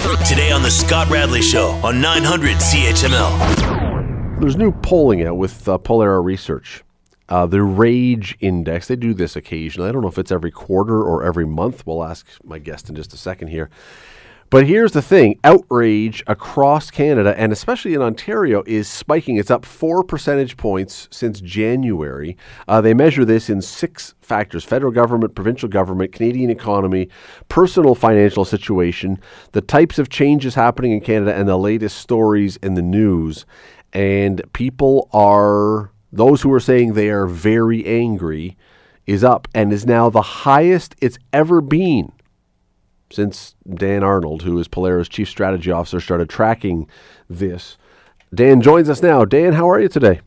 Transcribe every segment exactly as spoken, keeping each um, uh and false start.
Today on the Scott Radley Show on nine hundred C H M L. There's new polling out with uh, Pollara Research. Uh, the Rage Index, they do this occasionally. I don't know if it's every quarter or every month. We'll ask my guest in just a second here. But here's the thing. Outrage across Canada, and especially in Ontario, is spiking. It's up four percentage points since January. Uh, they measure this in six factors: federal government, provincial government, Canadian economy, personal financial situation, the types of changes happening in Canada, and the latest stories in the news. And people are, those who are saying they are very angry, is up and is now the highest it's ever been since Dan Arnold, who is Pollara's chief strategy officer, started tracking this. Dan joins us now. Dan, how are you today?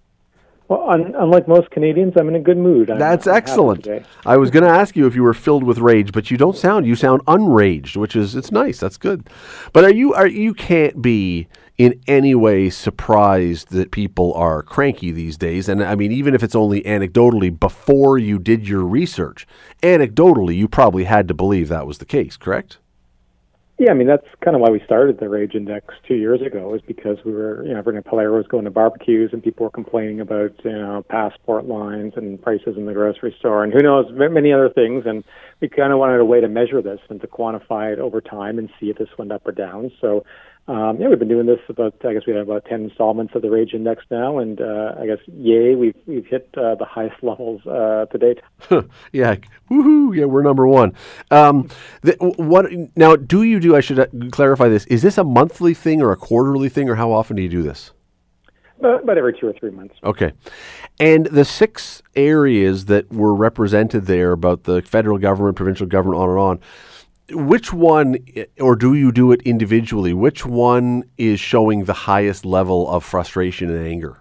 Well, un- unlike most Canadians, I'm in a good mood. I'm, That's I'm excellent. I was going to ask you if you were filled with rage, but you don't sound. You sound unraged, which is it's nice. That's good. But are you? Are you can't be in any way surprised that people are cranky these days? And I mean, even if it's only anecdotally, before you did your research, anecdotally, you probably had to believe that was the case, correct? Yeah, I mean, that's kind of why we started the Rage Index two years ago, was because we were, you know, everyone at Pollaro was going to barbecues and people were complaining about, you know, passport lines and prices in the grocery store and who knows, many other things. And we kind of wanted a way to measure this and to quantify it over time and see if this went up or down. So, Um, yeah, we've been doing this about, I guess we have about ten installments of the Rage Index now, and uh, I guess, yay, we've we've hit uh, the highest levels uh, to date. Yeah, woohoo, yeah, we're number one. Um, the, what now, do you do, I should clarify this, is this a monthly thing or a quarterly thing, or how often do you do this? About, about every two or three months. Okay. And the six areas that were represented there about the federal government, provincial government, on and on, which one, or do you do it individually, which one is showing the highest level of frustration and anger?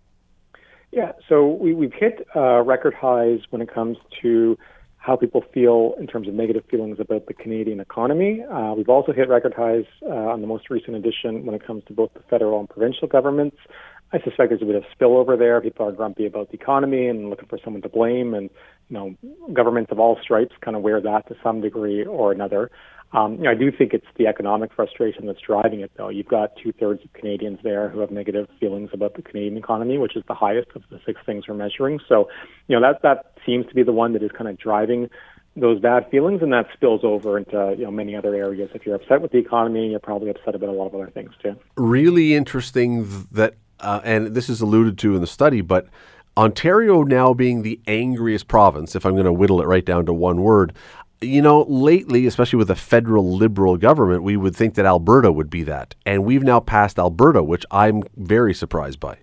Yeah, so we, we've hit uh, record highs when it comes to how people feel in terms of negative feelings about the Canadian economy. Uh, we've also hit record highs uh, on the most recent edition when it comes to both the federal and provincial governments. I suspect there's a bit of spillover there. People are grumpy about the economy and looking for someone to blame, and you know, governments of all stripes kind of wear that to some degree or another. Um, you know, I do think it's the economic frustration that's driving it, though. You've got two-thirds of Canadians there who have negative feelings about the Canadian economy, which is the highest of the six things we're measuring. So, you know, that that seems to be the one that is kind of driving those bad feelings, and that spills over into, you know, many other areas. If you're upset with the economy, you're probably upset about a lot of other things, too. Really interesting that, uh, and this is alluded to in the study, but Ontario now being the angriest province, if I'm going to whittle it right down to one word, you know, lately, especially with a federal Liberal government, we would think that Alberta would be that. And we've now passed Alberta, which I'm very surprised by.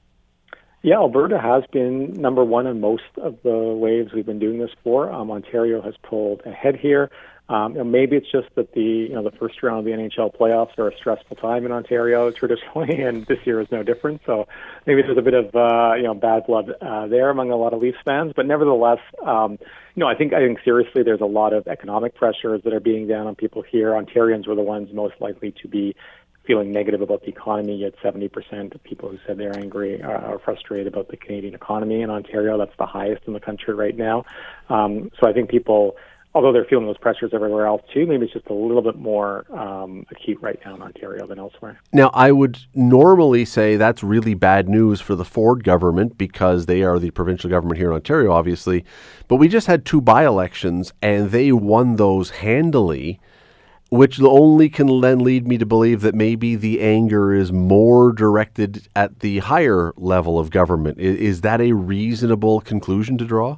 Yeah, Alberta has been number one on most of the waves we've been doing this for. Um, Ontario has pulled ahead here. Um, you know, maybe it's just that the you know the first round of the N H L playoffs are a stressful time in Ontario traditionally, and this year is no different. So maybe there's a bit of uh, you know bad blood uh, there among a lot of Leafs fans. But nevertheless, um, you know, I think I think seriously, there's a lot of economic pressures that are being down on people here. Ontarians were the ones most likely to be feeling negative about the economy. Yet seventy percent of people who said they're angry are, are frustrated about the Canadian economy in Ontario. That's the highest in the country right now. Um, so I think people, although they're feeling those pressures everywhere else too, maybe it's just a little bit more um, acute right now in Ontario than elsewhere. Now, I would normally say that's really bad news for the Ford government because they are the provincial government here in Ontario, obviously. But we just had two by-elections, and they won those handily, which only can then lead me to believe that maybe the anger is more directed at the higher level of government. Is, is that a reasonable conclusion to draw?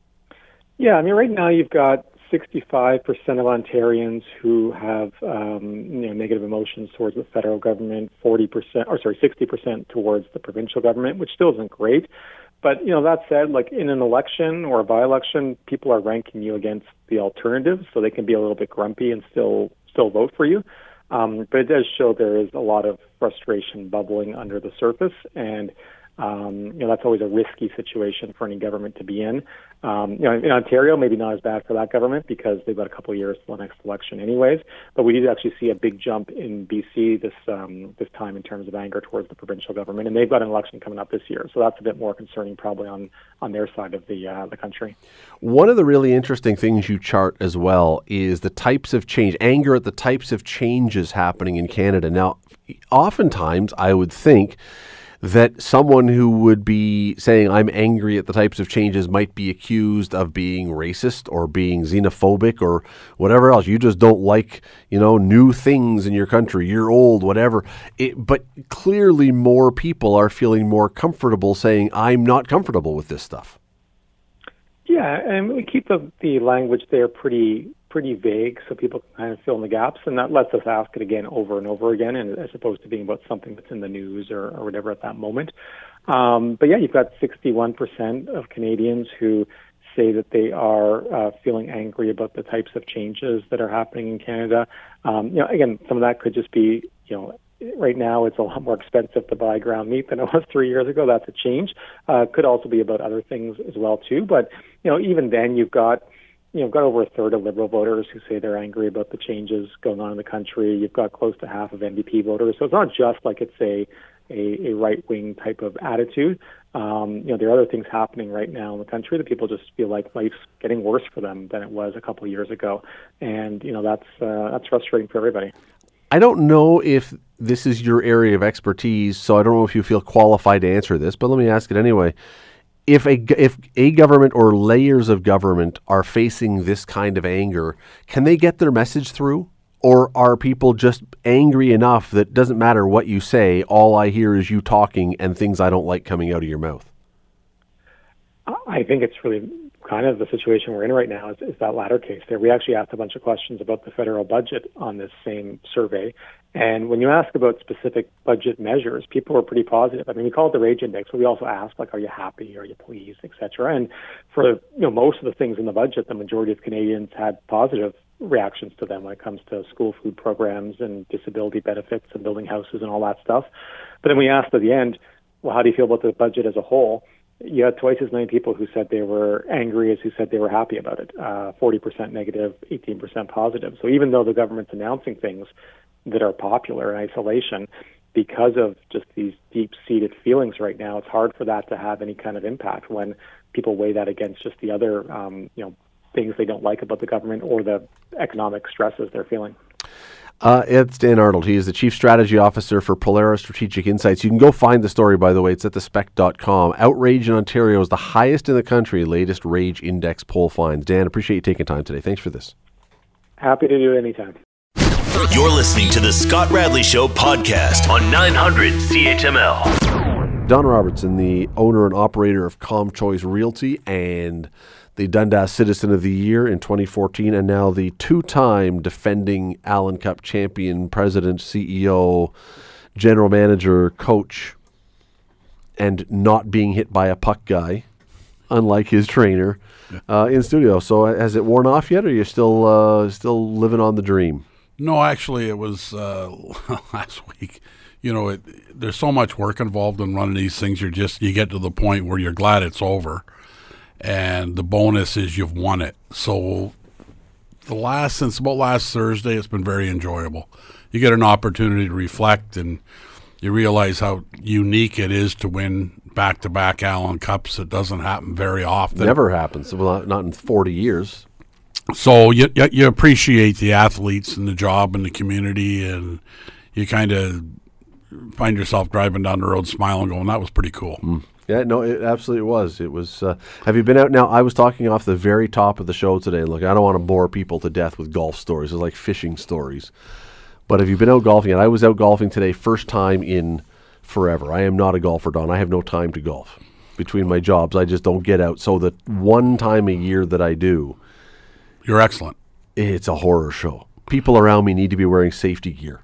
Yeah, I mean, right now you've got sixty-five percent of Ontarians who have um, you know, negative emotions towards the federal government, forty percent, or sorry, sixty percent towards the provincial government, which still isn't great. But, you know, that said, like in an election or a by-election, people are ranking you against the alternatives, so they can be a little bit grumpy and still still vote for you. Um, but it does show there is a lot of frustration bubbling under the surface, and Um, you know, that's always a risky situation for any government to be in. Um, you know, in Ontario, maybe not as bad for that government because they've got a couple of years till the next election anyways. But we did actually see a big jump in B C this um, this time in terms of anger towards the provincial government, and they've got an election coming up this year. So that's a bit more concerning probably on, on their side of the uh, the country. One of the really interesting things you chart as well is the types of change, anger at the types of changes happening in Canada. Now, oftentimes I would think that someone who would be saying, I'm angry at the types of changes, might be accused of being racist or being xenophobic or whatever else. You just don't like, you know, new things in your country. You're old, whatever. It, but clearly more people are feeling more comfortable saying, I'm not comfortable with this stuff. Yeah, and we keep the, the language there pretty pretty vague so people can kind of fill in the gaps, and that lets us ask it again over and over again, and as opposed to being about something that's in the news or, or whatever at that moment. Um, but yeah, you've got sixty-one percent of Canadians who say that they are uh, feeling angry about the types of changes that are happening in Canada. Um, you know, again, some of that could just be, you know, right now it's a lot more expensive to buy ground meat than it was three years ago. That's a change. Uh, could also be about other things as well too. But you know, even then, you've got you know got over a third of Liberal voters who say they're angry about the changes going on in the country. You've got close to half of N D P voters. So it's not just like it's a a, a right wing type of attitude. Um, you know, there are other things happening right now in the country that people just feel like life's getting worse for them than it was a couple of years ago, and you know that's uh, that's frustrating for everybody. I don't know if this is your area of expertise, so I don't know if you feel qualified to answer this, but let me ask it anyway. If a, if a government or layers of government are facing this kind of anger, can they get their message through? Or are people just angry enough that it doesn't matter what you say, all I hear is you talking and things I don't like coming out of your mouth? I think it's really kind of the situation we're in right now is, is that latter case there. We actually asked a bunch of questions about the federal budget on this same survey. And when you ask about specific budget measures, people were pretty positive. I mean, we call it the Rage Index, but we also ask, like, are you happy? Are you pleased, et cetera? And for you know most of the things in the budget, the majority of Canadians had positive reactions to them when it comes to school food programs and disability benefits and building houses and all that stuff. But then we asked at the end, well, how do you feel about the budget as a whole? You had twice as many people who said they were angry as who said they were happy about it. Uh, forty percent negative, eighteen percent positive. So even though the government's announcing things that are popular in isolation, because of just these deep-seated feelings right now, it's hard for that to have any kind of impact when people weigh that against just the other, um, you know, things they don't like about the government or the economic stresses they're feeling. Uh, it's Dan Arnold. He is the Chief Strategy Officer for Polaris Strategic Insights. You can go find the story, by the way. It's at the spec dot com. Outrage in Ontario is the highest in the country, latest Rage Index poll finds. Dan, appreciate you taking time today. Thanks for this. Happy to do it anytime. You're listening to the Scott Radley Show podcast on nine hundred C H M L. Don Robertson, the owner and operator of ComChoice Realty and the Dundas Citizen of the Year in twenty fourteen, and now the two-time defending Allen Cup champion, president, C E O, general manager, coach, and not being hit by a puck guy, unlike his trainer, uh, in studio. So has it worn off yet, or are you still uh, still living on the dream? No, actually, it was uh, last week. You know, it, there's so much work involved in running these things. You're just you get to the point where you're glad it's over. And the bonus is you've won it. So the last, since about last Thursday, it's been very enjoyable. You get an opportunity to reflect, and you realize how unique it is to win back-to-back Allen Cups. It doesn't happen very often. Never happens. Well, not in forty years. So you you appreciate the athletes and the job and the community, and you kind of find yourself driving down the road smiling, going, that was pretty cool. Mm. Yeah, no, it absolutely was. It was. Uh, have you been out now? I was talking off the very top of the show today. Look, I don't want to bore people to death with golf stories. It's like fishing stories. But have you been out golfing? And I was out golfing today, first time in forever. I am not a golfer, Don. I have no time to golf. Between my jobs, I just don't get out. So the one time a year that I do, you're excellent. It's a horror show. People around me need to be wearing safety gear.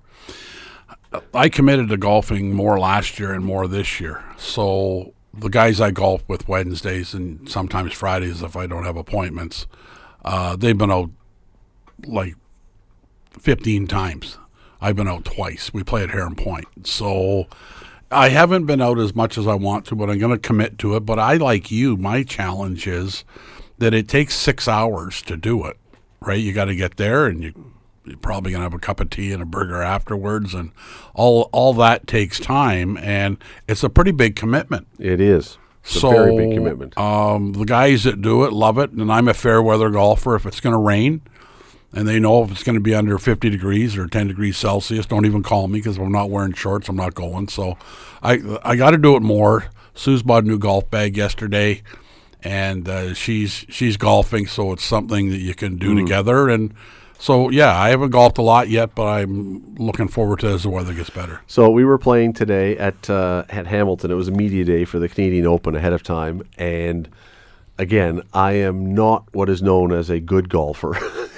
I committed to golfing more last year and more this year. So the guys I golf with Wednesdays and sometimes Fridays if I don't have appointments, uh, they've been out like fifteen times. I've been out twice. We play at Heron Point. So I haven't been out as much as I want to, but I'm going to commit to it. But I, like you, my challenge is that it takes six hours to do it, right? You got to get there, and you, you're probably going to have a cup of tea and a burger afterwards, and all all that takes time, and it's a pretty big commitment. It is. It's so, a very big commitment. Um, the guys that do it love it, and I'm a fair weather golfer. If it's going to rain, and they know if it's going to be under fifty degrees or ten degrees Celsius, don't even call me because I'm not wearing shorts. I'm not going. So I I got to do it more. Sue's bought a new golf bag yesterday, and uh, she's she's golfing, so it's something that you can do mm. together. And so, yeah, I haven't golfed a lot yet, but I'm looking forward to it as the weather gets better. So we were playing today at uh, at Hamilton. It was a media day for the Canadian Open ahead of time. And, again, I am not what is known as a good golfer.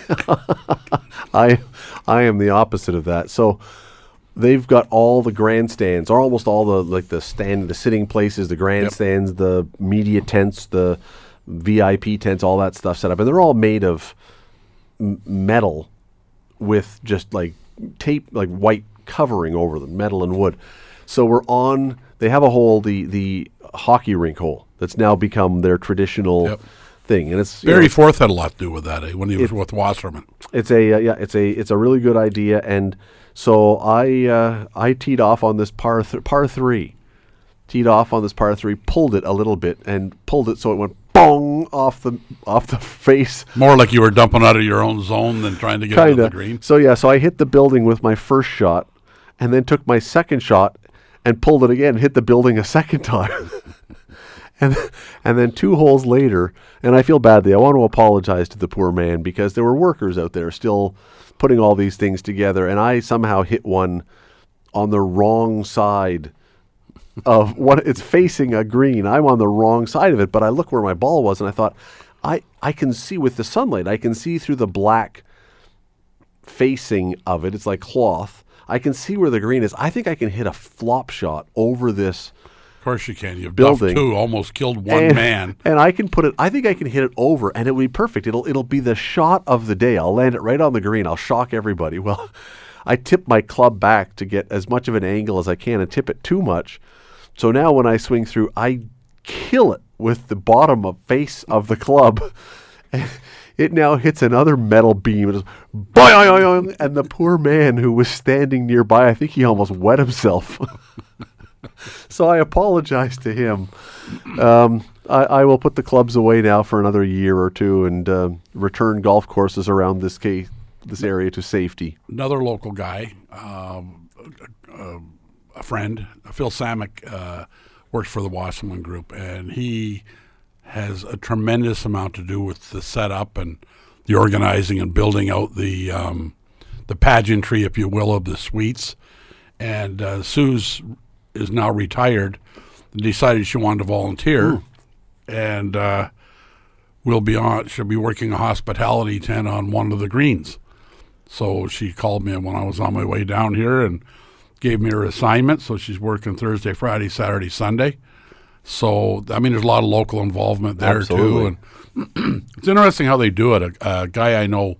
I I am the opposite of that. So they've got all the grandstands, or almost all the like the stand, the sitting places, the grandstands, yep. the media tents, the V I P tents, all that stuff set up, and they're all made of m- metal with just like tape, like white covering over them, metal and wood. So we're on. They have a hole, the the hockey rink hole, that's now become their traditional. Yep. Thing and it's Barry know, Forth had a lot to do with that eh, when he was it, with Wasserman. It's a uh, yeah, it's a it's a really good idea, and so I uh, I teed off on this par th- par three, teed off on this par three, pulled it a little bit, and pulled it so it went bong off the off the face. More like you were dumping out of your own zone than trying to get Kinda. into the green. So yeah, so I hit the building with my first shot, and then took my second shot and pulled it again, hit the building a second time. And and then two holes later, and I feel badly, I want to apologize to the poor man because there were workers out there still putting all these things together, and I somehow hit one on the wrong side of what it's facing a green. I'm on the wrong side of it, but I look where my ball was, and I thought, I, I can see with the sunlight, I can see through the black facing of it. It's like cloth. I can see where the green is. I think I can hit a flop shot over this. Of course you can. You've building. Duffed two, almost killed one and, man. And I can put it, I think I can hit it over, and it'll be perfect. It'll it'll be the shot of the day. I'll land it right on the green. I'll shock everybody. Well, I tip my club back to get as much of an angle as I can and tip it too much. So now when I swing through, I kill it with the bottom of face of the club. And it now hits another metal beam. And, boing, and the poor man who was standing nearby, I think he almost wet himself. So I apologize to him. Um, I, I will put the clubs away now for another year or two and uh, return golf courses around this case, this area to safety. Another local guy, um, a, a friend, Phil Samick, uh, works for the Wasserman Group, and he has a tremendous amount to do with the setup and the organizing and building out the um, the pageantry, if you will, of the suites. And uh, Sue's is now retired and decided she wanted to volunteer. Ooh. And uh, we'll be on, she'll be working a hospitality tent on one of the greens. So she called me when I was on my way down here and gave me her assignment. So she's working Thursday, Friday, Saturday, Sunday. So, I mean, there's a lot of local involvement there, Absolutely. too. And it's interesting how they do it. A, a guy I know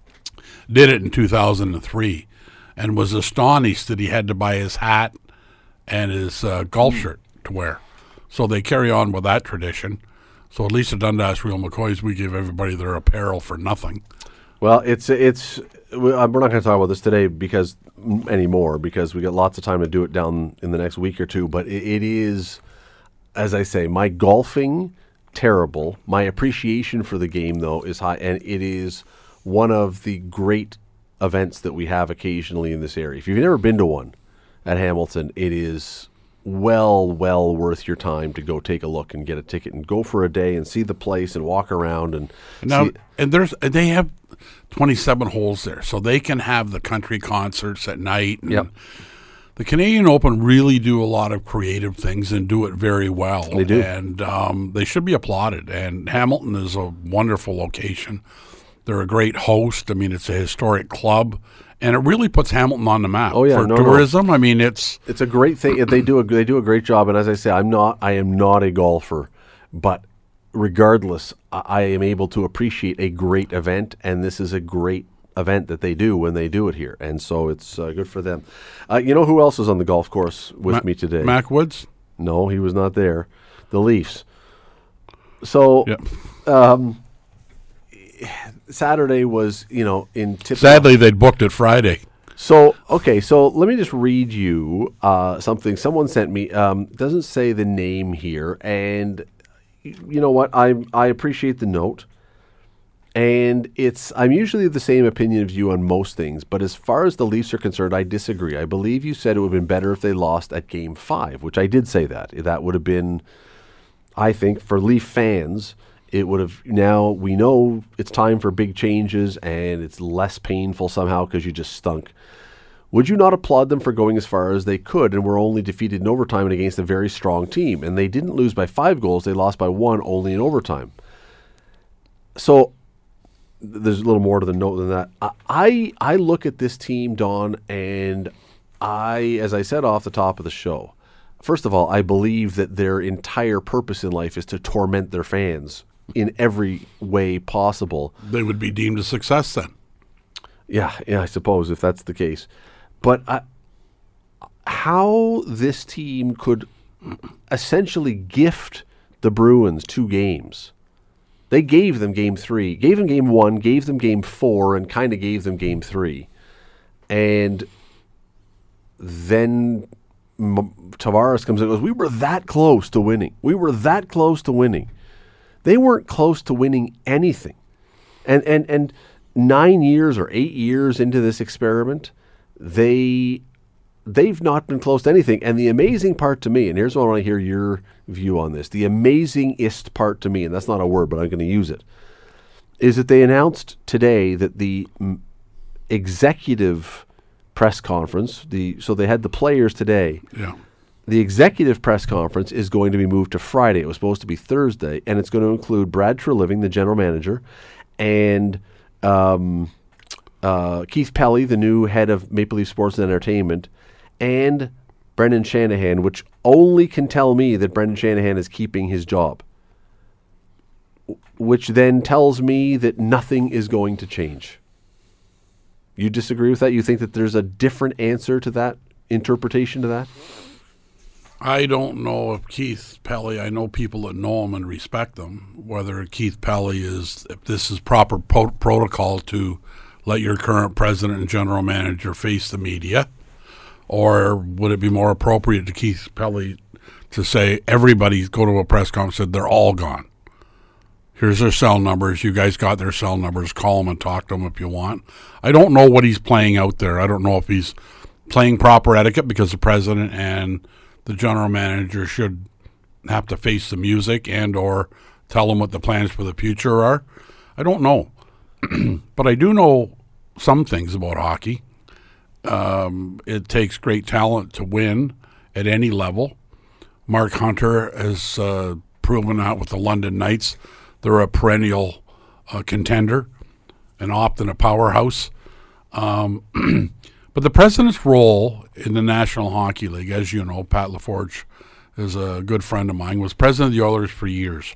did it in two thousand three and was astonished that he had to buy his hat and his uh, golf shirt to wear. So they carry on with that tradition. So at least at Dundas Real McCoys, we give everybody their apparel for nothing. Well, it's it's we're not going to talk about this today because anymore because we got lots of time to do it down in the next week or two. But it, it is, as I say, my golfing terrible. My appreciation for the game though is high, and it is one of the great events that we have occasionally in this area. If you've never been to one at Hamilton, it is well, well worth your time to go take a look and get a ticket and go for a day and see the place and walk around and now. See. And there's they have twenty-seven holes there, so they can have the country concerts at night. And yep. The Canadian Open really do a lot of creative things and do it very well. They do, and um, they should be applauded. And Hamilton is a wonderful location. They're a great host. I mean, it's a historic club. And it really puts Hamilton on the map oh, yeah, for no, tourism. No. I mean, it's it's a great thing. They do a they do a great job. And as I say, I'm not I am not a golfer, but regardless, I, I am able to appreciate a great event. And this is a great event that they do when they do it here, and so it's uh, good for them. Uh, you know who else is on the golf course with Ma- me today? Mac Woods? No, he was not there. The Leafs. So Yep. um, Saturday was, you know, in typical. Sadly, they'd booked it Friday. So, okay, so let me just read you uh, something someone sent me. Um, doesn't say the name here, and y- you know what? I I appreciate the note, and it's I'm usually of the same opinion of you on most things, but as far as the Leafs are concerned, I disagree. I believe you said it would have been better if they lost at Game Five, which I did say that. That would have been, I think, for Leaf fans. It would have, now we know it's time for big changes and it's less painful somehow because you just stunk. Would you not applaud them for going as far as they could and were only defeated in overtime and against a very strong team? And they didn't lose by five goals, they lost by one only in overtime. So there's a little more to the note than that. I, I, I look at this team, Don, and I, as I said off the top of the show, first of all, I believe that their entire purpose in life is to torment their fans in every way possible. They would be deemed a success then. Yeah, yeah, I suppose if that's the case. But I, how this team could essentially gift the Bruins two games. They gave them game three, gave them game one, gave them game four, and kind of gave them game three. And then M- Tavares comes in and goes, we were that close to winning. We were that close to winning. They weren't close to winning anything. And and and nine years or eight years into this experiment, they they've not been close to anything. And the amazing part to me, and here's what I want to hear your view on this, the amazingest part to me, and that's not a word, but I'm going to use it, is that they announced today that the m- executive press conference, the so they had the players today. Yeah. The executive press conference is going to be moved to Friday. It was supposed to be Thursday, and it's going to include Brad Treliving, the general manager, and um, uh, Keith Pelly, the new head of Maple Leaf Sports and Entertainment, and Brendan Shanahan, which only can tell me that Brendan Shanahan is keeping his job, which then tells me that nothing is going to change. You disagree with that? You think that there's a different answer to that, interpretation to that? I don't know if Keith Pelly, I know people that know him and respect them, whether Keith Pelly is, if this is proper pro- protocol to let your current president and general manager face the media, or would it be more appropriate to Keith Pelly to say, everybody go to a press conference and said they're all gone. Here's their cell numbers. You guys got their cell numbers. Call them and talk to them if you want. I don't know what he's playing out there. I don't know if he's playing proper etiquette because the president and the general manager should have to face the music and or tell them what the plans for the future are. I don't know. But I do know some things about hockey. Um, it takes great talent to win at any level. Mark Hunter has uh, proven out with the London Knights. They're a perennial uh, contender and often a powerhouse. Um, but the president's role in the National Hockey League, as you know, Pat LaForge is a good friend of mine, was president of the Oilers for years.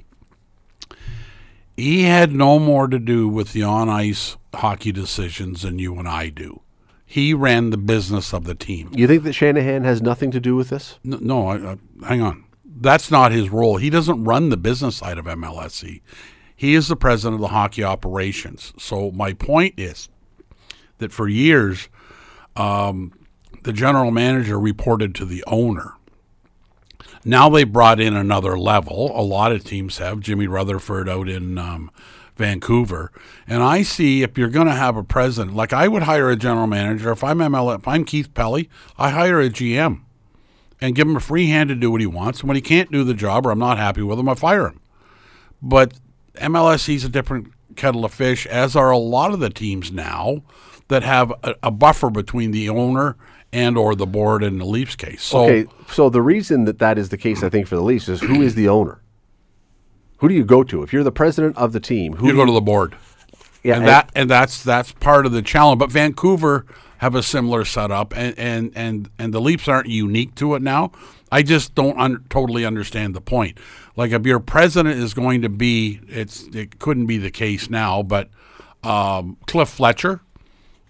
He had no more to do with the on-ice hockey decisions than you and I do. He ran the business of the team. You think that Shanahan has nothing to do with this? No, no I, I, hang on. That's not his role. He doesn't run the business side of M L S C. He is the president of the hockey operations. So my point is that for years, um, the general manager reported to the owner. Now they brought in another level. A lot of teams have. Jimmy Rutherford out in um, Vancouver. And I see if you're going to have a president, like I would hire a general manager. If I'm M L S, if I'm Keith Pelly, I hire a G M and give him a free hand to do what he wants. And when he can't do the job or I'm not happy with him, I fire him. But M L S C's a different kettle of fish, as are a lot of the teams now that have a, a buffer between the owner and or the board in the Leafs case. So, okay, so the reason that that is the case, I think, for the Leafs is who is the owner? Who do you go to? If you're the president of the team, who you do go you, to the board. yeah, and, and that and that's that's part of the challenge. But Vancouver have a similar setup, and and and, and the Leafs aren't unique to it now. I just don't un- totally understand the point. Like if your president is going to be, it's it couldn't be the case now, but um, Cliff Fletcher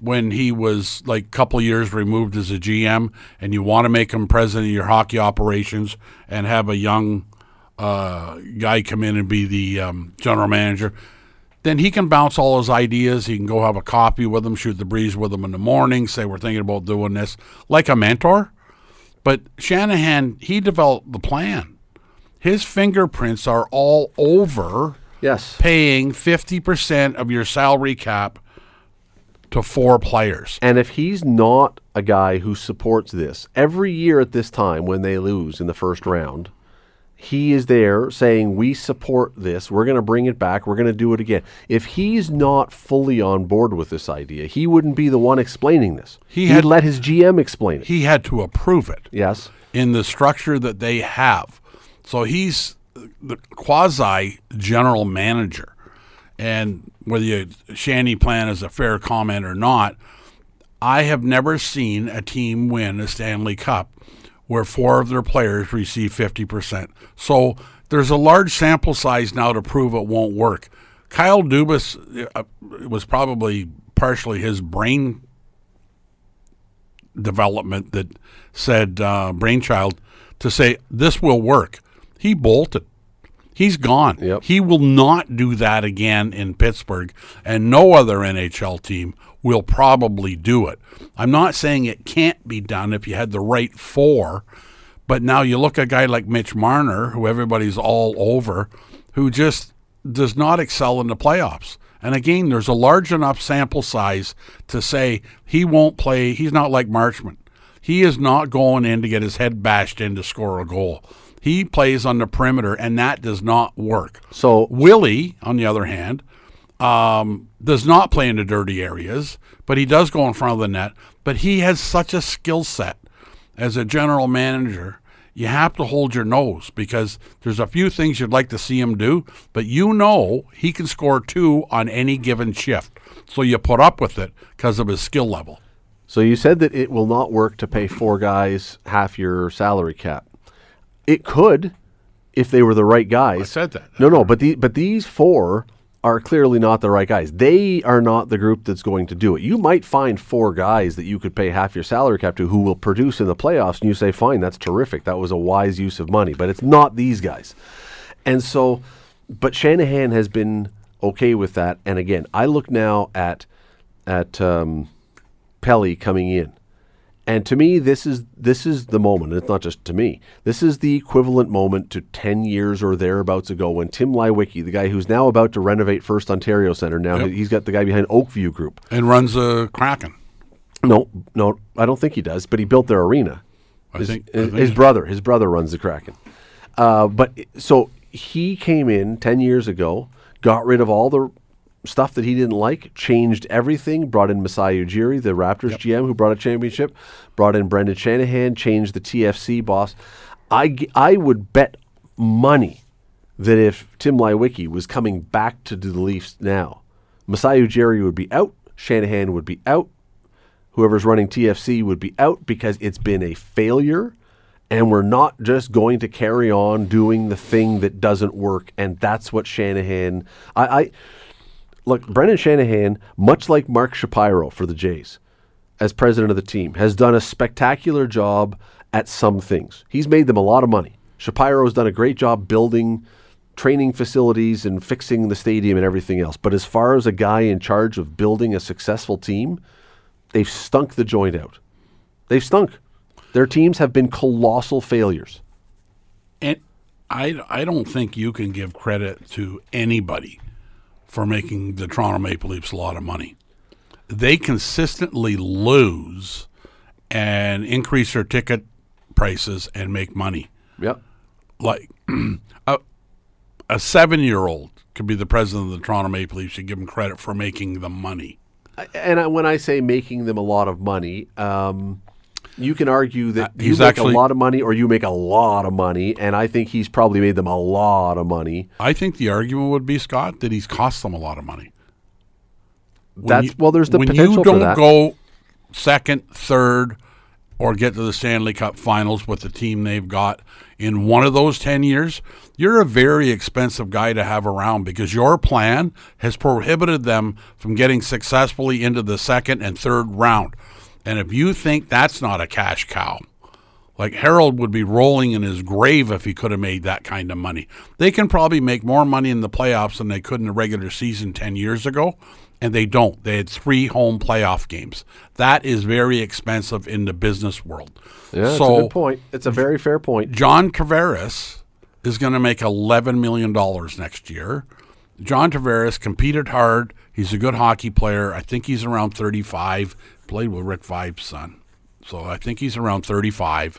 when he was like a couple of years removed as a G M, and you want to make him president of your hockey operations and have a young uh, guy come in and be the um, general manager, then he can bounce all his ideas. He can go have a coffee with him, shoot the breeze with him in the morning, say we're thinking about doing this, like a mentor. But Shanahan, he developed the plan. His fingerprints are all over Yes. paying fifty percent of your salary cap to four players. And if he's not a guy who supports this, every year at this time when they lose in the first round, he is there saying, we support this, we're going to bring it back, we're going to do it again. If he's not fully on board with this idea, he wouldn't be the one explaining this. He He'd had- let his G M explain it. He had to approve it Yes. in the structure that they have. So he's the quasi general manager. And whether you Shanny plan is a fair comment or not, I have never seen a team win a Stanley Cup where four of their players receive fifty percent. So there's a large sample size now to prove it won't work. Kyle Dubas, uh, it was probably partially his brain development that said, uh, brainchild, to say this will work. He bolted. He's gone. Yep. He will not do that again in Pittsburgh, and no other N H L team will probably do it. I'm not saying it can't be done if you had the right four, but now you look at a guy like Mitch Marner, who everybody's all over, who just does not excel in the playoffs. And again, there's a large enough sample size to say he won't play. He's not like Marchment. He is not going in to get his head bashed in to score a goal. He plays on the perimeter, and that does not work. So Willie, on the other hand, um, does not play in the dirty areas, but he does go in front of the net. But he has such a skill set as a general manager. You have to hold your nose because there's a few things you'd like to see him do, but you know he can score two on any given shift. So you put up with it because of his skill level. So you said that it will not work to pay four guys half your salary cap. It could, if they were the right guys. I said that. No, no, but the, but these four are clearly not the right guys. They are not the group that's going to do it. You might find four guys that you could pay half your salary cap to who will produce in the playoffs, and you say, fine, that's terrific. That was a wise use of money. But it's not these guys. And so, but Shanahan has been okay with that. And again, I look now at at um, Pelly coming in. And to me, this is this is the moment. And it's not just to me. This is the equivalent moment to ten years or thereabouts ago when Tim Lewicki, the guy who's now about to renovate First Ontario Centre, now Yep. he's got the guy behind Oakview Group. And runs a Kraken. No, no, I don't think he does, but he built their arena. I His, think- I his, think his so. brother, his brother runs the Kraken. Uh, but so he came in ten years ago, got rid of all the stuff that he didn't like, changed everything, brought in Masai Ujiri, the Raptors Yep. G M who brought a championship, brought in Brendan Shanahan, changed the T F C boss. I, g- I would bet money that if Tim Lewicki was coming back to do the Leafs now, Masai Ujiri would be out, Shanahan would be out, whoever's running T F C would be out because it's been a failure. And we're not just going to carry on doing the thing that doesn't work. And that's what Shanahan... I, I Look, Brendan Shanahan, much like Mark Shapiro for the Jays, as president of the team, has done a spectacular job at some things. He's made them a lot of money. Shapiro's done a great job building training facilities and fixing the stadium and everything else. But as far as a guy in charge of building a successful team, they've stunk the joint out. They've stunk. Their teams have been colossal failures. And I, I don't think you can give credit to anybody for making the Toronto Maple Leafs a lot of money. They consistently lose and increase their ticket prices and make money. Yep. Like a, a seven-year-old could be the president of the Toronto Maple Leafs. You give him credit for making the money. And I, when I say making them a lot of money, um, you can argue that Uh, you he's make actually- a lot of money or you make a lot of money, and I think he's probably made them a lot of money. I think the argument would be, Scott, that he's cost them a lot of money. When That's you- well, there's the when potential you for don't that. go second, third, or get to the Stanley Cup Finals with the team they've got in one of those ten years, you're a very expensive guy to have around because your plan has prohibited them from getting successfully into the second and third round. And if you think that's not a cash cow, like Harold would be rolling in his grave if he could have made that kind of money. They can probably make more money in the playoffs than they could in the regular season ten years ago, and they don't. They had three home playoff games. That is very expensive in the business world. Yeah, that's so, a good point. It's a very fair point. John Tavares is going to make eleven million dollars next year. John Tavares competed hard. He's a good hockey player. I think he's around thirty-five. Played with Rick Vai's son. So I think he's around thirty-five.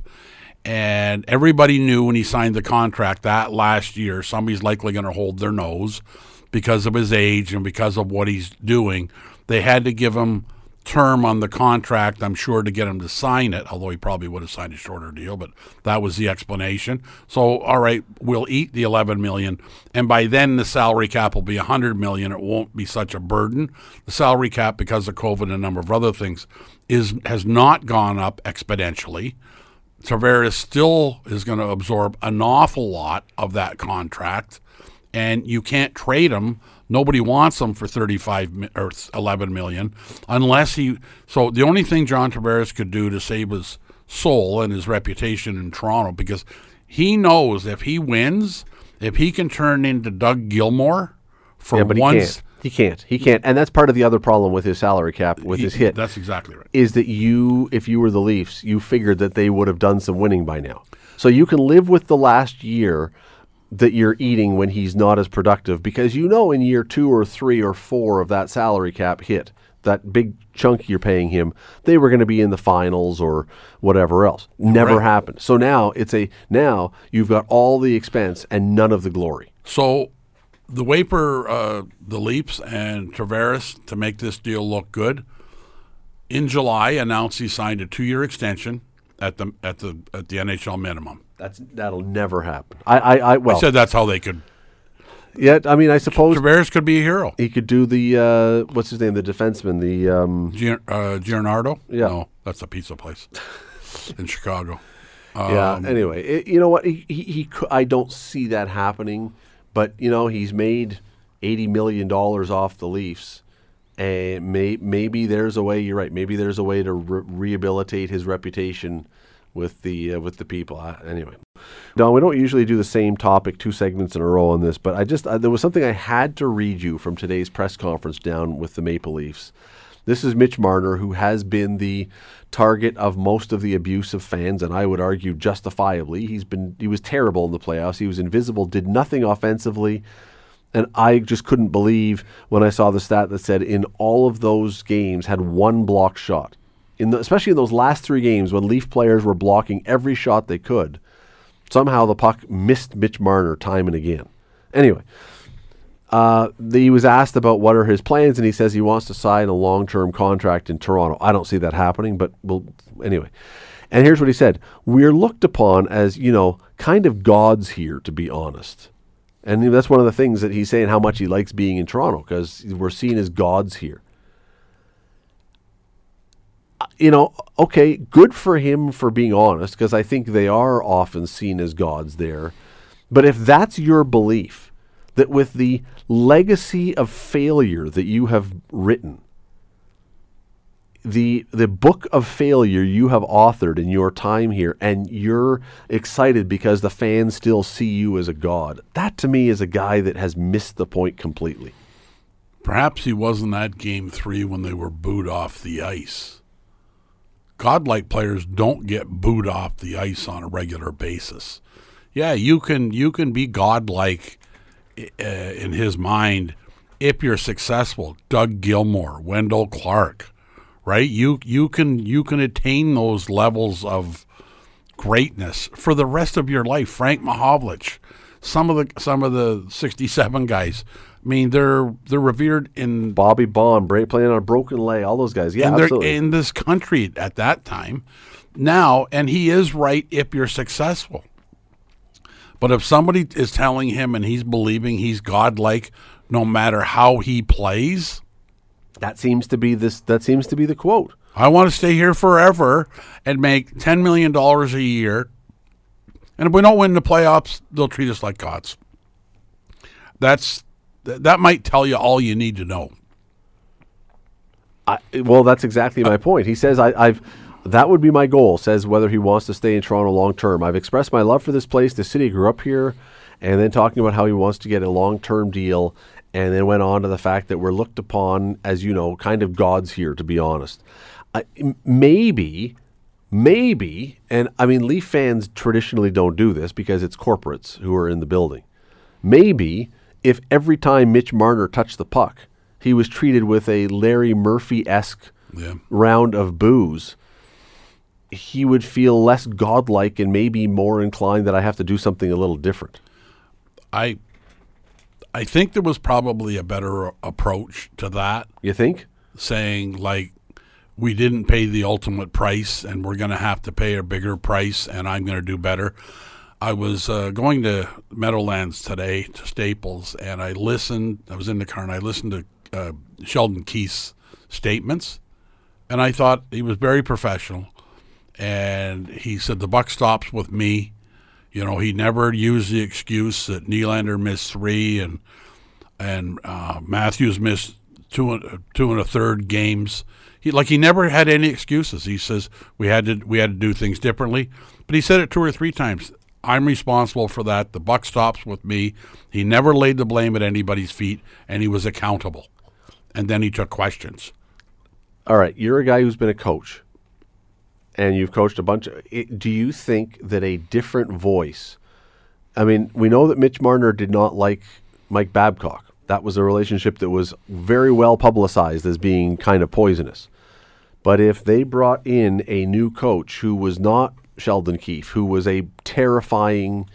And everybody knew when he signed the contract that last year, somebody's likely going to hold their nose because of his age and because of what he's doing. They had to give him term on the contract, I'm sure, to get him to sign it, although he probably would have signed a shorter deal, but that was the explanation. So, all right, we'll eat the eleven million dollars, and by then the salary cap will be one hundred million dollars. It won't be such a burden. The salary cap, because of COVID and a number of other things, is has not gone up exponentially. Tavares still is going to absorb an awful lot of that contract, and you can't trade him. Nobody wants him for thirty-five or eleven million unless he. So the only thing John Tavares could do to save his soul and his reputation in Toronto, because he knows if he wins, if he can turn into Doug Gilmour for yeah, but once. He can't. He can't. He can't. And that's part of the other problem with his salary cap, with he, his hit. That's exactly right. Is that you, if you were the Leafs, you figured that they would have done some winning by now. So you can live with the last year that you're eating when he's not as productive, because you know in year two or three or four of that salary cap hit, that big chunk you're paying him, they were going to be in the finals or whatever else. Never Right. happened. So now it's a now you've got all the expense and none of the glory. So the Waper, uh, the Leafs and Tavares, to make this deal look good, in July announced he signed a two-year extension at the at the at the N H L minimum. That's that'll never happen. I I, I well I said that's how they could. yeah. I mean, I suppose Tavares could be a hero. he could do the uh, what's his name, the defenseman, the um, Gian, uh, Gianardo? Yeah. No, that's a pizza place in Chicago. yeah. Um, Anyway, it, you know what? He, he, he cou- I don't see that happening. But you know, he's made eighty million dollars off the Leafs, and may, maybe there's a way. You're right. Maybe there's a way to re- rehabilitate his reputation with the uh, with the people. Uh, anyway, Don, we don't usually do the same topic two segments in a row on this, but I just uh, there was something I had to read you from today's press conference down with the Maple Leafs. This is Mitch Marner, who has been the target of most of the abuse of fans, and I would argue justifiably. He's been he was terrible in the playoffs. He was invisible, did nothing offensively, and I just couldn't believe when I saw the stat that said in all of those games had one blocked shot. In the, especially in those last three games when Leaf players were blocking every shot they could, somehow the puck missed Mitch Marner time and again. Anyway. Uh, the, he was asked about what are his plans, and he says he wants to sign a long-term contract in Toronto. I don't see that happening, but we'll, anyway. And here's what he said. We're looked upon as, you know, kind of gods here, to be honest. And that's one of the things that he's saying, how much he likes being in Toronto, because we're seen as gods here. You know, okay, good for him for being honest, because I think they are often seen as gods there. But if that's your belief, that with the legacy of failure that you have written, the the book of failure you have authored in your time here, and you're excited because the fans still see you as a god, that to me is a guy that has missed the point completely. Perhaps he wasn't at game three when they were booed off the ice. Godlike players don't get booed off the ice on a regular basis. Yeah, you can you can be godlike uh, in his mind if you're successful. Doug Gilmour, Wendell Clark, right? You you can you can attain those levels of greatness for the rest of your life. Frank Mahovlich, some of the some of the sixty-seven guys. I mean, they're they're revered in Bobby Baum, Bray playing on a broken leg, all those guys. Yeah, in, their, absolutely. in this country at that time. Now, and he is right if you're successful. But if somebody is telling him and he's believing he's godlike no matter how he plays, That seems to be this. That seems to be the quote. I want to stay here forever and make ten million dollars a year. And if we don't win the playoffs, they'll treat us like gods. That's that might tell you all you need to know. I, well, that's exactly my point. He says, I, I've that would be my goal, says whether he wants to stay in Toronto long term. I've expressed my love for this place, the city, grew up here, and then talking about how he wants to get a long-term deal, and then went on to the fact that we're looked upon as, you know, kind of gods here, to be honest. I, maybe, maybe, and I mean, Leaf fans traditionally don't do this because it's corporates who are in the building. Maybe if every time Mitch Marner touched the puck, he was treated with a Larry Murphy-esque yeah. round of boos, he would feel less godlike and maybe more inclined that I have to do something a little different. I I think there was probably a better approach to that. You think? Saying, like, we didn't pay the ultimate price and we're going to have to pay a bigger price and I'm going to do better. I was uh, going to Meadowlands today, to Staples, and I listened. I was in the car and I listened to uh, Sheldon Keith's statements, and I thought he was very professional. And he said the buck stops with me. You know, he never used the excuse that Nylander missed three and and uh, Matthews missed two and, two and a third games. He like he never had any excuses. He says we had to we had to do things differently, but he said it two or three times. I'm responsible for that. The buck stops with me. He never laid the blame at anybody's feet, and he was accountable. And then he took questions. All right, you're a guy who's been a coach. And you've coached a bunch of, it, do you think that a different voice, I mean, we know that Mitch Marner did not like Mike Babcock. That was a relationship that was very well publicized as being kind of poisonous. But if they brought in a new coach who was not Sheldon Keefe, who was a terrifying,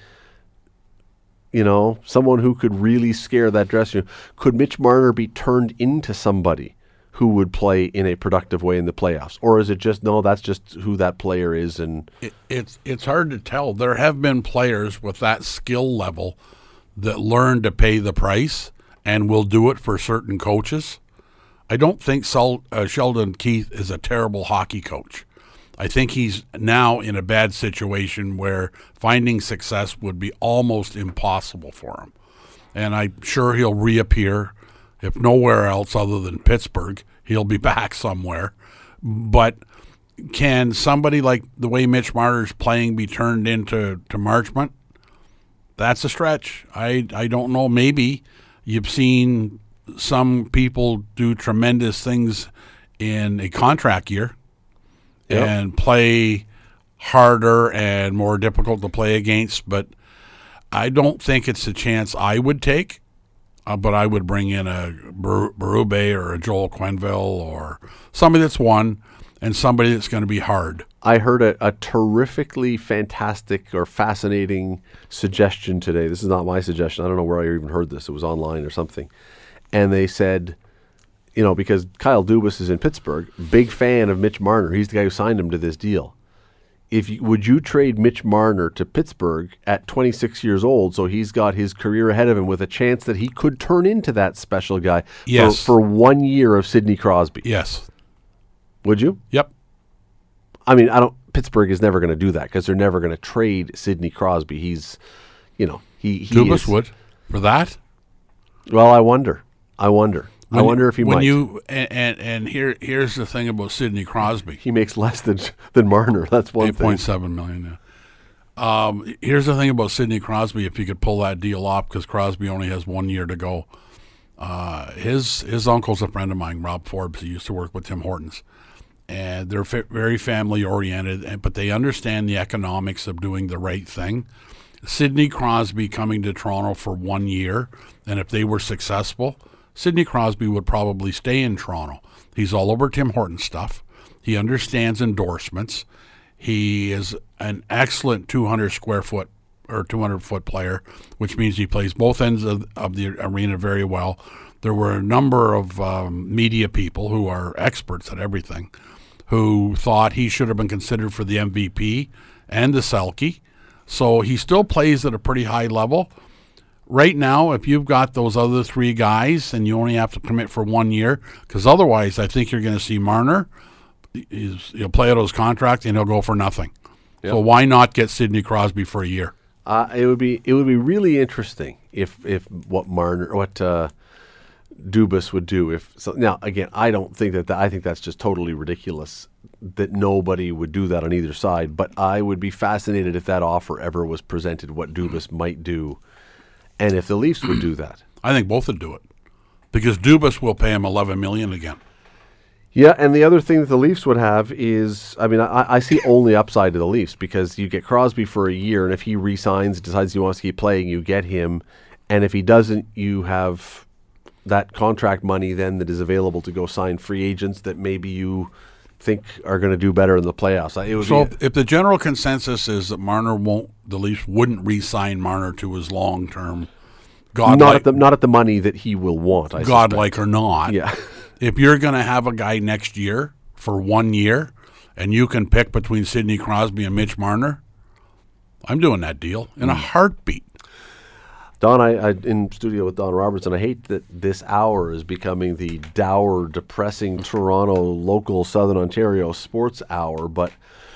you know, someone who could really scare that dressing room, could Mitch Marner be turned into somebody who would play in a productive way in the playoffs? Or is it just, no, that's just who that player is? And it, it's it's hard to tell. There have been players with that skill level that learn to pay the price and will do it for certain coaches. I don't think Sol, uh, Sheldon Keefe is a terrible hockey coach. I think he's now in a bad situation where finding success would be almost impossible for him. And I'm sure he'll reappear. If nowhere else other than Pittsburgh, he'll be back somewhere. But can somebody like the way Mitch Marner's playing be turned into to Marchment? That's a stretch. I, I don't know. Maybe you've seen some people do tremendous things in a contract year yep. and play harder and more difficult to play against. But I don't think it's a chance I would take. Uh, but I would bring in a Ber- Berube or a Joel Quenneville or somebody that's won and somebody that's going to be hard. I heard a, a terrifically fantastic or fascinating suggestion today. This is not my suggestion. I don't know where I even heard this. It was online or something. And they said, you know, because Kyle Dubas is in Pittsburgh, big fan of Mitch Marner. He's the guy who signed him to this deal. If you, would you trade Mitch Marner to Pittsburgh at twenty-six years old, so he's got his career ahead of him with a chance that he could turn into that special guy yes. for, for one year of Sidney Crosby? Yes. Would you? Yep. I mean, I don't. Pittsburgh is never going to do that because they're never going to trade Sidney Crosby. He's, you know, he. he Dubas is, would for that. Well, I wonder. I wonder. When, I wonder if he when might. you and, and and here here's the thing about Sidney Crosby. He makes less than than Marner. That's one thing. eight point seven million. Yeah. Um, here's the thing about Sidney Crosby. If you could pull that deal off, because Crosby only has one year to go. Uh, his his uncle's a friend of mine, Rob Forbes. He used to work with Tim Hortons, and they're fa- very family oriented. And but they understand the economics of doing the right thing. Sidney Crosby coming to Toronto for one year, and if they were successful, Sidney Crosby would probably stay in Toronto. He's all over Tim Hortons stuff. He understands endorsements. He is an excellent two hundred square foot or two hundred foot player, which means he plays both ends of, of the arena very well. There were a number of um, media people who are experts at everything who thought he should have been considered for the M V P and the Selke. So he still plays at a pretty high level. Right now, if you've got those other three guys and you only have to commit for one year, because otherwise I think you're going to see Marner he's, he'll play out his contract and he'll go for nothing. Yep. So why not get Sidney Crosby for a year? Uh, it would be it would be really interesting if if what Marner what uh, Dubas would do if so, now again I don't think that, that I think that's just totally ridiculous that nobody would do that on either side, but I would be fascinated if that offer ever was presented, what Dubas might do, and if the Leafs would do that. I think both would do it because Dubas will pay him eleven million dollars again. Yeah, and the other thing that the Leafs would have is, I mean, I, I see only upside to the Leafs because you get Crosby for a year, and if he re-signs, decides he wants to keep playing, you get him, and if he doesn't, you have that contract money then that is available to go sign free agents that maybe you think are going to do better in the playoffs. It would So be if the general consensus is that Marner won't, the Leafs wouldn't re-sign Marner to his long-term, godlike, not at the not at the money that he will want. I godlike suspect. or not. Yeah. If you're going to have a guy next year for one year and you can pick between Sidney Crosby and Mitch Marner, I'm doing that deal in a heartbeat. Don, I, I in studio with Don Robertson. I hate that this hour is becoming the dour, depressing Toronto local Southern Ontario sports hour, but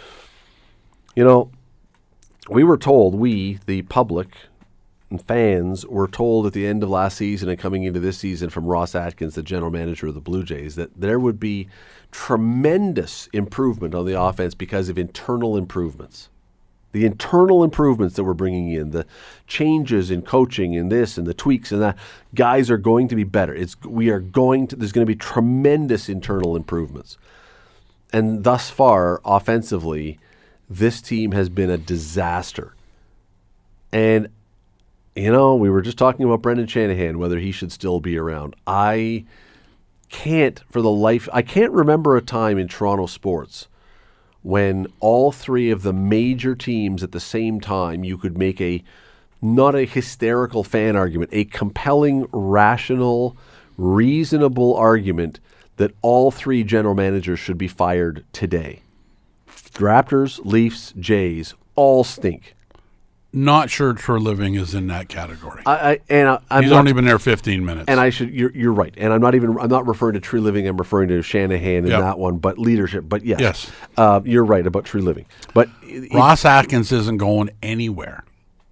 you know, we were told, we, the public and fans, were told at the end of last season and coming into this season from Ross Atkins, the general manager of the Blue Jays, that there would be tremendous improvement on the offense because of internal improvements. The internal improvements that we're bringing in, the changes in coaching and this and the tweaks and that, guys are going to be better. It's we are going to. There's going to be tremendous internal improvements, and thus far, offensively, this team has been a disaster. And you know, we were just talking about Brendan Shanahan, whether he should still be around. I can't, for the life, I can't remember a time in Toronto sports when all three of the major teams at the same time, you could make a, not a hysterical fan argument, a compelling, rational, reasonable argument that all three general managers should be fired today. Raptors, Leafs, Jays, all stink. Not sure Treliving is in that category. I, I and I, I'm He's not, only been there fifteen minutes. And I should. You're, you're right. And I'm not even. I'm not referring to True Living. I'm referring to Shanahan in Yep. that one. But leadership. But yes, Yes. uh, you're right about True Living. But it- Ross Atkins isn't going anywhere.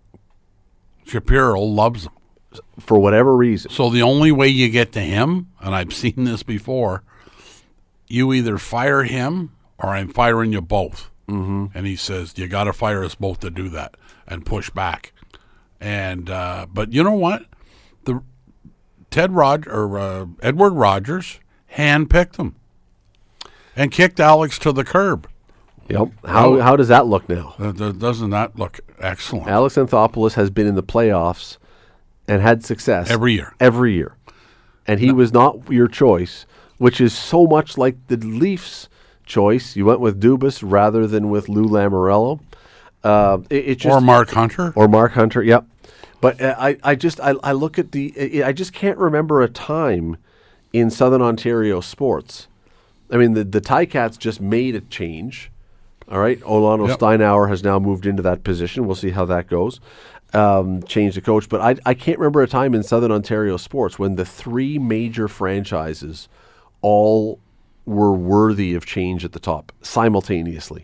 Shapiro loves him. for whatever reason, So the only way you get to him, and I've seen this before, you either fire him or I'm firing you both. Mm-hmm. And he says, you got to fire us both to do that and push back. And uh, but you know what? The Ted Rod or uh, Edward Rogers handpicked him and kicked Alex to the curb. yep. How how does that look now? Uh, th- doesn't that look excellent? Alex Anthopoulos has been in the playoffs and had success Every year. Every year, and he was not your choice, which is so much like the Leafs' choice. You went with Dubas rather than with Lou Lamoriello. Uh, it, it just, Or Mark Hunter. or Mark Hunter. Yep. But uh, I, I just I, I look at the I just can't remember a time in Southern Ontario sports. I mean, the the Ticats just made a change. All right, Olano Yep. Steinauer has now moved into that position. We'll see how that goes. Um, change the coach, but I I can't remember a time in Southern Ontario sports when the three major franchises all were worthy of change at the top simultaneously.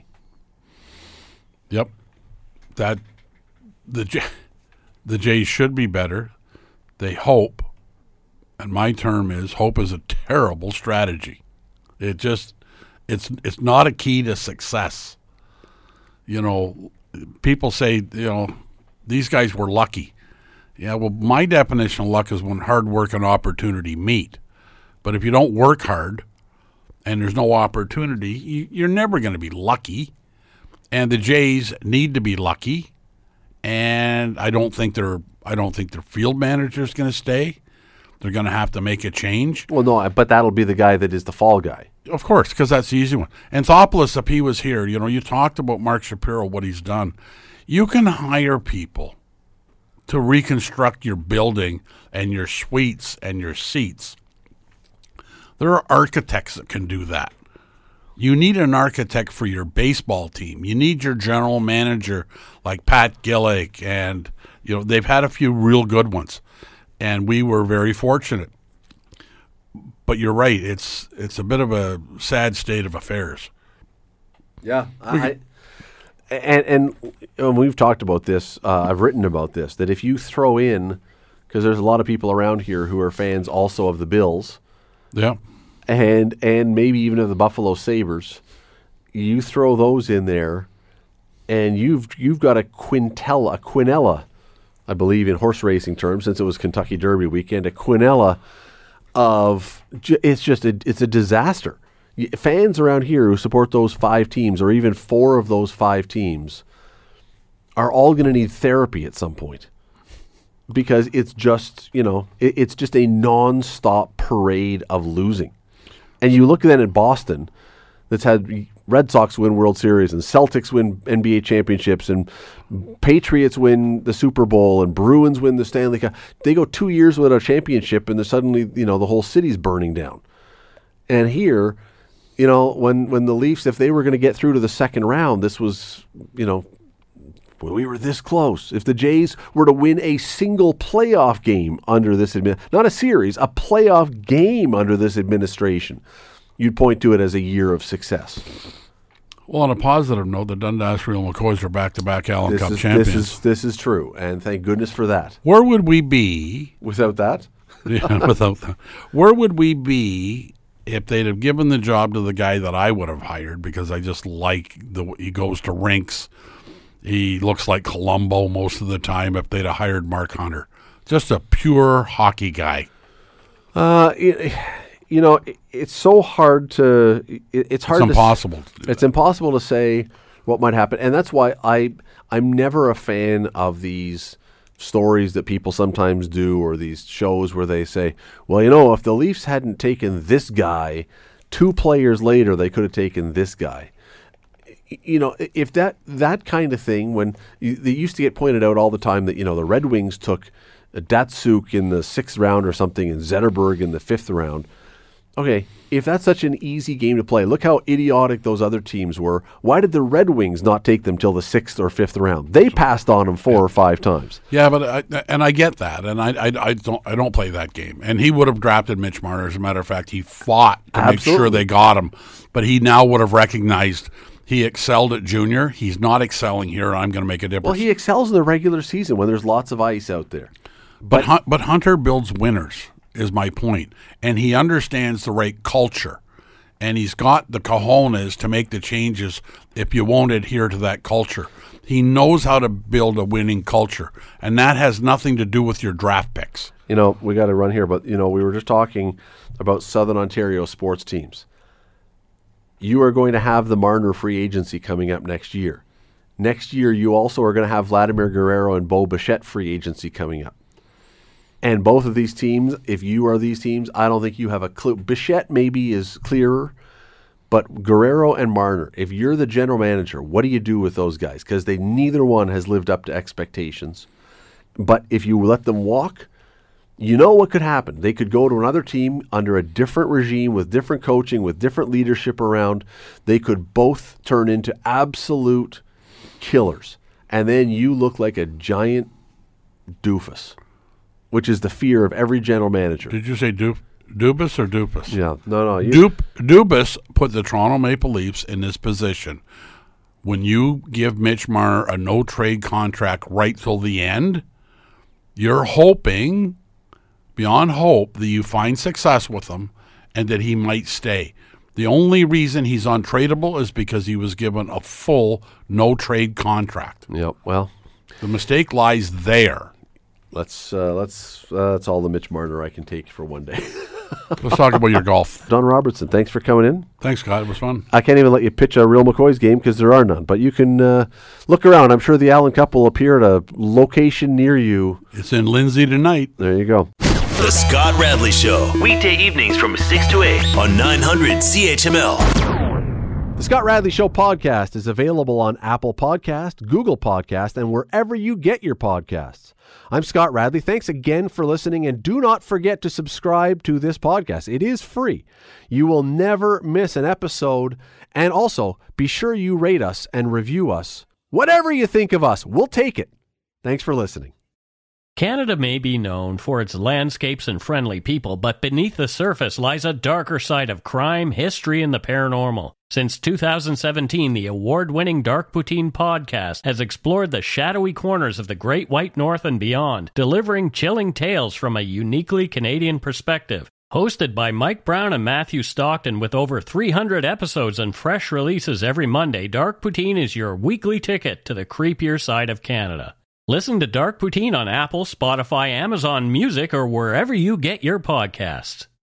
Yep. That the J- the Jays should be better. They hope, and my term is hope is a terrible strategy. It just it's it's not a key to success. You know, people say, you know, these guys were lucky. Yeah, well, my definition of luck is when hard work and opportunity meet. But if you don't work hard and there's no opportunity, you, you're never going to be lucky. And the Jays need to be lucky, and I don't think their I don't think their field manager is going to stay. They're going to have to make a change, Well, no, but that'll be the guy that is the fall guy. of course, because that's the easy one. Anthopoulos, if he was here, you know, you talked about Mark Shapiro, what he's done. You can hire people to reconstruct your building and your suites and your seats. There are architects that can do that. You need an architect for your baseball team. You need your general manager like Pat Gillick, and you know they've had a few real good ones, and we were very fortunate. but you're right. It's it's a bit of a sad state of affairs. Yeah, I, and and and we've talked about this. Uh, I've written about this. That if you throw in, because there's a lot of people around here who are fans also of the Bills, Yeah. and and maybe even of the Buffalo Sabres, you throw those in there, and you've you've got a quintella, a quinella, I believe in horse racing terms, since it was Kentucky Derby weekend, a quinella of ju- it's just a, it's a disaster. Y- Fans around here who support those five teams, or even four of those five teams, are all going to need therapy at some point, because it's just, you know, it, it's just a non-stop parade of losing. And you look then at Boston, that's had Red Sox win World Series and Celtics win N B A championships and Patriots win the Super Bowl and Bruins win the Stanley Cup. They go two years without a championship and they're suddenly, you know, the whole city's burning down. And here, you know, when, when the Leafs, if they were going to get through to the second round, this was, you know, well, we were this close. If the Jays were to win a single playoff game under this admin, not a series, a playoff game under this administration, you'd point to it as a year of success. Well, on a positive note, the Dundas Real McCoys are back-to-back Allen This Cup is, champions. this is this is true, and thank goodness for that. Where would we be Without that, yeah, without that? Where would we be if they'd have given the job to the guy that I would have hired, because I just like the he goes to rinks. He looks like Columbo most of the time. If they'd have hired Mark Hunter, just a pure hockey guy. uh, it, you know, it, it's so hard to. It, it's hard. It's to, impossible. To do It's that. impossible to say what might happen, and that's why I I'm never a fan of these stories that people sometimes do, or these shows where they say, well, you know, if the Leafs hadn't taken this guy, two players later they could have taken this guy. You know, if that that kind of thing, when you, they used to get pointed out all the time that, you know, the Red Wings took Datsuk in the sixth round or something and Zetterberg in the fifth round. Okay, if that's such an easy game to play, look how idiotic those other teams were. Why did the Red Wings not take them till the sixth or fifth round? They passed on them four yeah. or five times. Yeah, but I, and I get that, and I, I, I don't I don't play that game. And he would have drafted Mitch Marner. As a matter of fact, he fought to Absolutely. make sure they got him. But he now would have recognized he excelled at junior. He's not excelling here. I'm going to make a difference. Well, he excels in the regular season when there's lots of ice out there. But but, but Hunter builds winners, is my point. And he understands the right culture. And he's got the cojones to make the changes if you won't adhere to that culture. He knows how to build a winning culture. And that has nothing to do with your draft picks. You know, we got to run here, but, you know, we were just talking about Southern Ontario sports teams. You are going to have the Marner free agency coming up next year. Next year, you also are going to have Vladimir Guerrero and Bo Bichette free agency coming up. And both of these teams, if you are these teams, I don't think you have a clue. Bichette maybe is clearer, but Guerrero and Marner, if you're the general manager, what do you do with those guys? Because they neither one has lived up to expectations. But if you let them walk, you know what could happen. They could go to another team under a different regime with different coaching, with different leadership around. They could both turn into absolute killers. And then you look like a giant doofus, which is the fear of every general manager. Did you say du- Dubas or Dupus? Yeah, no, no. You, Dup- Dubas put the Toronto Maple Leafs in this position. When you give Mitch Marner a no-trade contract right till the end, you're hoping, beyond hope, that you find success with him and that he might stay. The only reason he's untradeable is because he was given a full no-trade contract. yeah, well, The mistake lies there. let's uh, let's uh, that's all the Mitch Marner I can take for one day. Let's talk about your golf. Don Robertson, thanks for coming in. Thanks, Scott. It was fun. I can't even let you pitch a real McCoy's game because there are none, but you can uh, look around. I'm sure the Allen Cup will appear at a location near you. It's in Lindsay tonight. There you go. The Scott Radley Show. Weekday evenings from six to eight on nine hundred C H M L. The Scott Radley Show podcast is available on Apple Podcast, Google Podcast, and wherever you get your podcasts. I'm Scott Radley. Thanks again for listening, and do not forget to subscribe to this podcast. It is free. You will never miss an episode, and also be sure you rate us and review us. Whatever you think of us, we'll take it. Thanks for listening. Canada may be known for its landscapes and friendly people, but beneath the surface lies a darker side of crime, history, and the paranormal. Since two thousand seventeen, the award-winning Dark Poutine podcast has explored the shadowy corners of the Great White North and beyond, delivering chilling tales from a uniquely Canadian perspective. Hosted by Mike Brown and Matthew Stockton with over three hundred episodes and fresh releases every Monday, Dark Poutine is your weekly ticket to the creepier side of Canada. Listen to Dark Poutine on Apple, Spotify, Amazon Music, or wherever you get your podcasts.